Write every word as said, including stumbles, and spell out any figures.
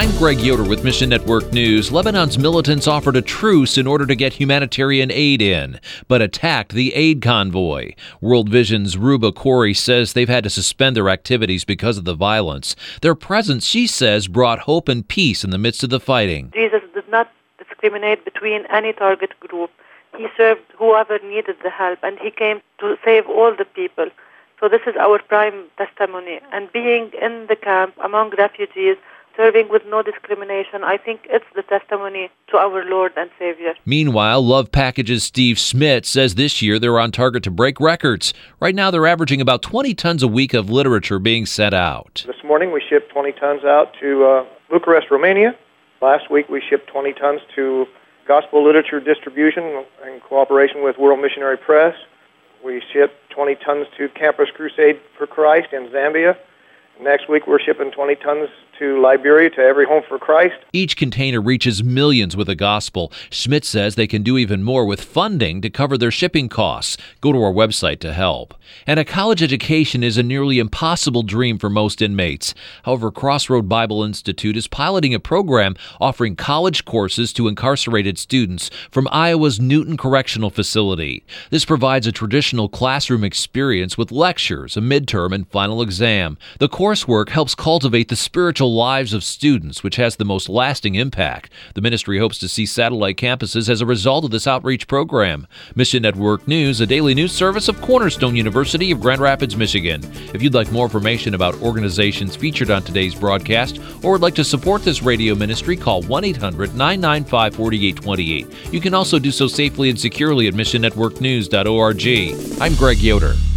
I'm Greg Yoder with Mission Network News. Lebanon's militants offered a truce in order to get humanitarian aid in, but attacked the aid convoy. World Vision's Ruba Corey says they've had to suspend their activities because of the violence. Their presence, she says, brought hope and peace in the midst of the fighting. Jesus did not discriminate between any target group. He served whoever needed the help, and he came to save all the people. So this is our prime testimony. And being in the camp among refugees, serving with no discrimination, I think it's the testimony to our Lord and Savior. Meanwhile, Love Package's Steve Smith says this year they're on target to break records. Right now they're averaging about twenty tons a week of literature being sent out. This morning we shipped twenty tons out to uh, Bucharest, Romania. Last week we shipped twenty tons to Gospel Literature Distribution in cooperation with World Missionary Press. We shipped twenty tons to Campus Crusade for Christ in Zambia. Next week we're shipping twenty tons to Liberia, to Every Home for Christ. Each container reaches millions with the gospel. Schmidt says they can do even more with funding to cover their shipping costs. Go to our website to help. And a college education is a nearly impossible dream for most inmates. However, Crossroad Bible Institute is piloting a program offering college courses to incarcerated students from Iowa's Newton Correctional Facility. This provides a traditional classroom experience with lectures, a midterm, and final exam. The coursework helps cultivate the spiritual lives of students, which has the most lasting impact. The ministry hopes to see satellite campuses as a result of this outreach program. Mission Network News, a daily news service of Cornerstone University of Grand Rapids, Michigan. If you'd like more information about organizations featured on today's broadcast or would like to support this radio ministry, call one eight hundred nine nine five four eight two eight. You can also do so safely and securely at mission network news dot org. I'm Greg Yoder.